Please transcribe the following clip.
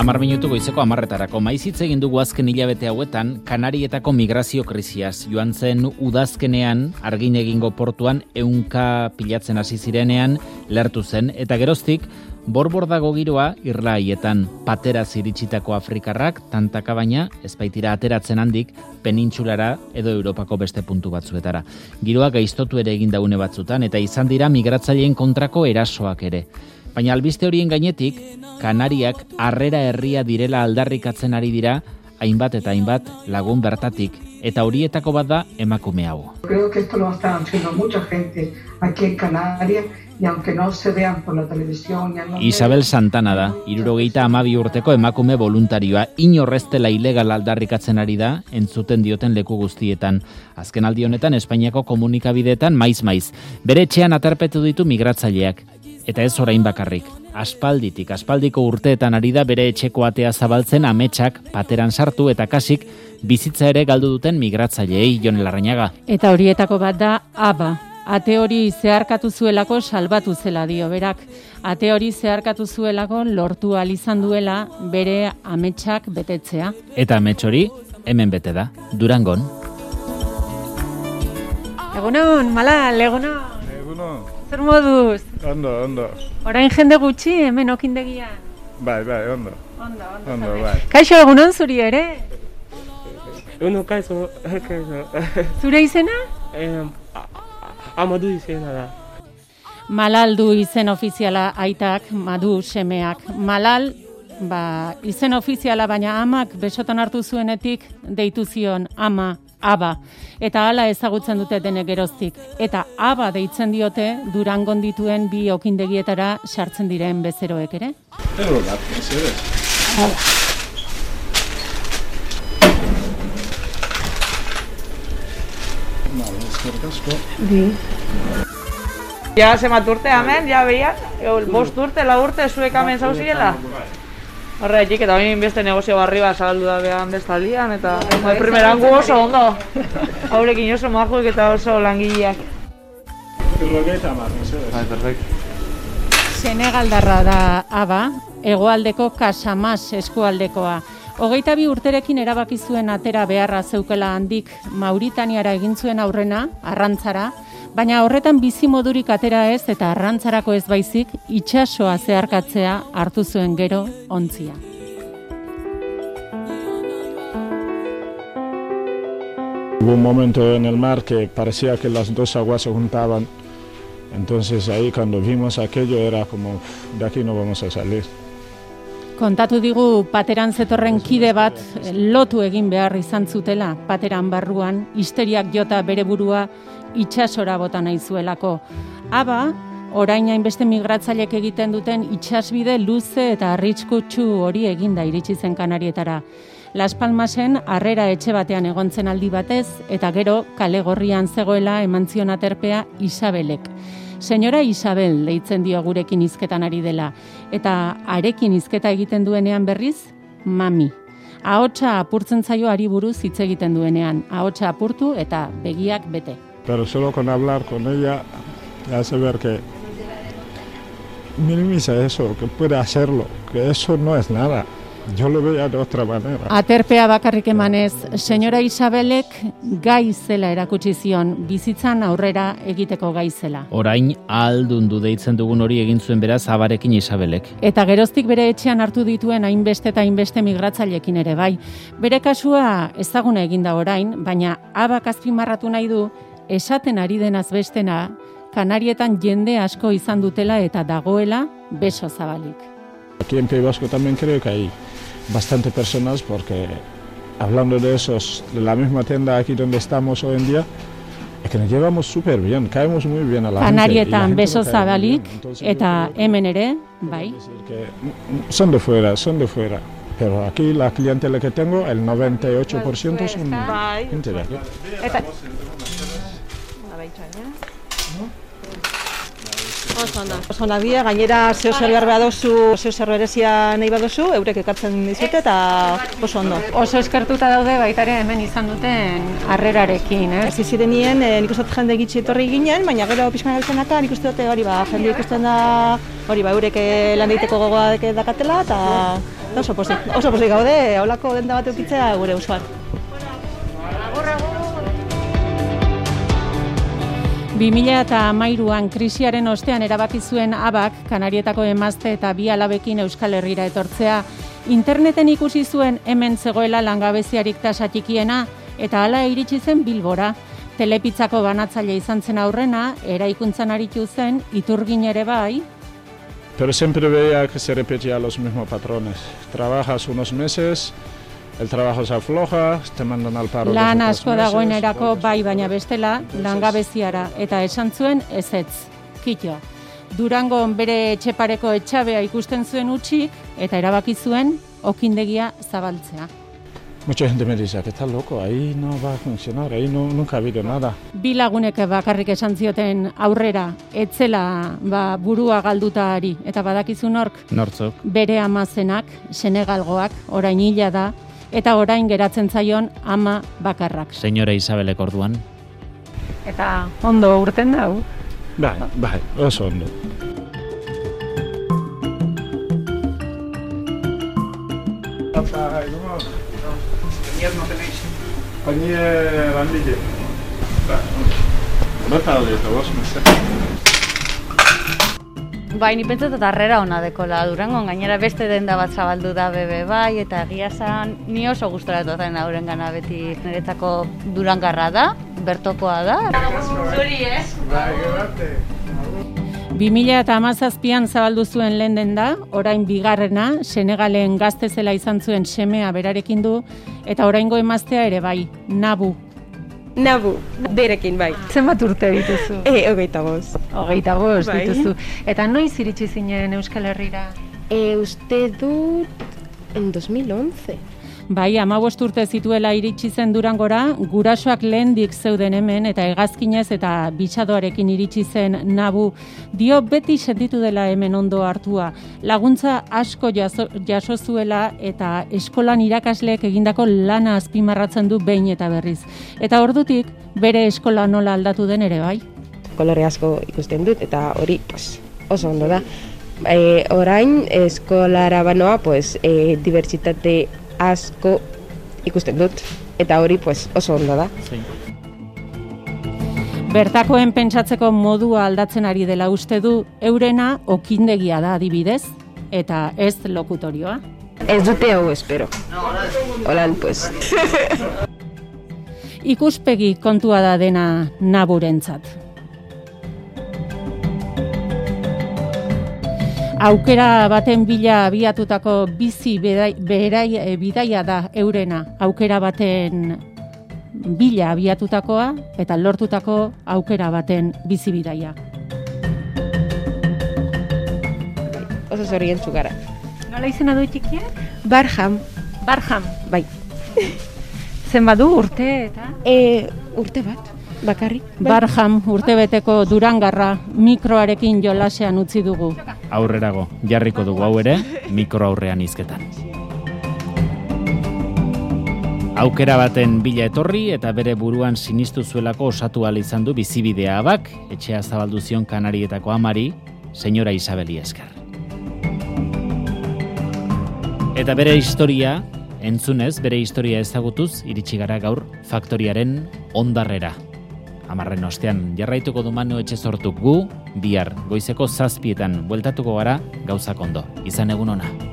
10 minutu goizeko 10etarako maiz hitz egin dugu azken hilabete hauetan Kanarietako migrazio krisiaz. Joan zen udazkenean Argin egingo portuan 100 pilatzen hasi zirenean lertu zen eta geroztik borbordago giroa irlaietan pateraz iritsitako afrikarrak tantaka baina ez baitira ateratzen handik penintsulara edo Europako beste puntu batzuetara. Giroa gaiztotu ere egin daune batzutan eta izan dira migratzaileen kontrako erasoak ere. Baina albiste horien gainetik, Kanariak harrera herria direla aldarrikatzen ari dira, hainbat eta hainbat lagun bertatik, eta horietako bat da emakume hau. Creo que esto lo está haciendo mucha gente aquí en Canarias, y aunque no se vean por la televisión... Isabel Santana da, 72 urteko emakume voluntarioa, inorreztela ilegal aldarrikatzen ari da, entzuten dioten leku guztietan. Azken aldi honetan, Espainiako komunikabideetan maiz. Bere etxean aterpetu ditu migratzaileak. Eta ez orain bakarrik. Aspaldiko urteetan ari da bere etxeko atea zabaltzen ametsak pateran sartu eta kasik bizitza ere galdu duten migratzaileei. Jon Larrañaga. Eta horietako bat da Aba. Ate hori zeharkatu zuelako salbatu zela dio berak. Ate hori zeharkatu zuelako lortu ahal izan duela bere ametsak betetzea. Eta amets hori hemen bete da, Durangon. Egunon, Malal, egunon. Egunon. Zer moduz? Ondo. Orain jende gutxi hemen okindegian. Bai, ondo. Ondo, bai. Kaixo, egunon zuri ere? Uno kaixo. Zure izena? Amadu izena da. Malal du izen ofiziala aitak, Madu semeak. Malal, izen ofiziala baina amak besotan hartu zuenetik deitu zion ama, Aba. Eta hala ezagutzen dute denek geroztik. Eta Aba deitzen diote Durangon dituen 2 okindegietara sartzen diren bezeroek ere? Ero bat, mesedez. Eskerrik asko. Bi. Ja, zemat urte hemen, ja behian, 5 urte, 4 urte, zuek hemen zauzirela. Horretik, eta bain beste negozio barri bat zabaldu da behan bestaldian, eta primeran gu oso ondo. Haurekin oso majuek eta oso langileak. Senegaldarra da Aba, hegoaldeko Casamas eskualdekoa. 22 urterekin erabaki zuen atera beharra zeukela handik Mauritaniara egin zuen aurrena, arrantzara, baina horretan bizi modurik atera ez eta arrantzarako ez baizik itsasoa zeharkatzea hartu zuen gero ontzia. Hubo un momento en el mar que parecía que las dos aguas se juntaban, entonces ahí cuando vimos aquello era como, de aquí no vamos a salir. Kontatu digu pateran zetorren kide bat lotu egin behar izan zutela, pateran barruan, histeriak jota bere burua itsasora bota nahi zuelako. Aba, orain hainbeste migratzailek egiten duten itsasbide luze eta arriskutsu hori eginda iritsi zen Kanarietara. Las Palmasen harrera etxe batean egontzen aldi batez eta gero kale gorrian zegoela eman zion aterpea Isabelek. Señora Isabel deitzen dio gurekin hizketan ari dela, eta arekin hizketa egiten duenean berriz, mami. Ahotsa apurtzen zaio ari buruz hitz egiten duenean, ahotsa apurtu eta begiak bete. Pero solo con hablar con ella hace ver que minimiza eso, que puede hacerlo, que eso no es nada. Yo lo veía de otra manera. Aterpea bakarrik emanez, señora Isabelek gai zela erakutsi zion, bizitzan aurrera egiteko gai zela. Orain ahaldundu deitzen dugun hori egin zuen beraz Abarekin Isabelek. Eta geroztik bere etxean hartu dituen hainbeste eta hainbeste migratzailekin ere bai. Bere kasua ezaguna eginda orain, baina Abak azpimarratu nahi du, esaten ari denaz bestena, Kanarietan jende asko izan dutela eta dagoela beso zabalik. Aquí en País Vasco también creo que hay bastante personas porque hablando de esos, de la misma tienda aquí donde estamos hoy en día, es que nos llevamos súper bien, caemos muy bien a la Kanarietan gente. beso zabalik eta hemen ere, bai. Son de fuera. Pero aquí la clientela que tengo, el 98% son gente de aquí. Oso nagia, gainera zeo zer behar badozu, zeo zer berezia nahi badozu, eurek ekartzen dizute eta oso ondo. Oso eskertuta daude baitare hemen izan duten harrerarekin, Ez zirenien, nik uste dut jende gitxi etorri ginen, baina gero pixkan galtzenaka, nik uste dut hori jende ikusten da, eurek lan egiteko gogoa dakatela eta oso pozik gaude, holako denda bat eukitzea gure usuan. 2013an krisiaren ostean erabaki zuen Abak, Kanarietako emazte eta 2 alabekin Euskal Herrira etortzea. Interneten ikusi zuen hemen zegoela langabeziarik tasa txikiena eta hala iritsi zen Bilbora. Telepitzako banatzaile izan zen aurrena, eraikuntzan aritu zen, Iturgin ere bai. Pero siempre veía que se repetían los mismos patrones. Trabajas unos meses, el trabajo se afloja, te mandan al paro. Lan asko dagoenerako bai, baina bestela langabeziara eta esan zuen ezetz. Kito. Durangon bere etxepareko etxabea ikusten zuen utxik eta erabaki zuen okindegia zabaltzea. Mucha gente me dice que está loco, ahí no va a funcionar, ahí nunca ha habido nada. 2 lagunek bakarrik esan zioten aurrera, etzela burua galduta ari. Eta badakizu Nortzuk. Bere amazenak, Senegalgoak, orain hila da, eta orain geratzen zaion ama bakarrak. Señora Isabelek orduan. Eta ondo urten dau? Bai, oso ondo. No tenéis. Pañier landille. Bai, ni pentsat eta harrera ona dekola Durangon, gainera beste denda bat zabaldu da bebe bai, eta egia esan ni oso gustoratu zen hauren gana beti niretzako durangarra da, bertokoa da. Zuri, ez? 2017an zabaldu zuen lehen denda, orain bigarrena, Senegalen gazte zela izan zuen semea berarekin du, eta oraingo emaztea ere bai, Nabu. Nabu, berekin bai. Zenbat urte dituzu? 25. 25 Bai. dituzu. Eta noiz iritsi zinen Euskal Herrira? Uste dut en 2011. Bai, 15 urte zituela iritsi zen Durangora, gurasoak lehendik zeuden hemen eta hegazkinez eta bitxadoarekin iritsi zen Nabu. Dio beti sentitu dela hemen ondo hartua. Laguntza asko jaso zuela eta eskolan irakasleek egindako lana azpimarratzen du behin eta berriz. Eta ordutik bere eskola nola aldatu den ere bai. Kolore asko ikusten dut eta hori oso ondo da. Orain eskolara banoa dibertsitate asko ikusten dut, eta hori oso ondo da. Bertakoen pentsatzeko modua aldatzen ari dela uste du, eurena okindegia da adibidez, eta ez lokutorioa. Ez dute hau espero. Holan, Ikuspegi kontua da dena Naburentzat. Aukera baten bila abiatutako bizi bidaia da eurena. Aukera baten bila abiatutakoa eta lortutako aukera baten bizi bidaia. Oso zoriontsu gara. Nola izena du txikiak? Barham. Barham. Bai. Zenbat du urte eta? Urte bat, bakarrik. Barham urtebeteko durangarra mikroarekin jolasean utzi dugu. Aurrerago, jarriko dugu hau ere, mikro aurrean hizketan. Aukera baten bila etorri eta bere buruan sinistu zuelako osatu ahal izan du bizibidea Abak, etxea zabaldu zion Kanarietako amari, Señora Isabeli esker. Eta bere historia, entzunez, bere historia ezagutuz, iritsi gara gaur faktoriaren ondarrera. 10 ostean jarraituko du Manu Etxezortuk gu, bihar goizeko 7etan bueltatuko gara gauzak ondo. Izan egun ona.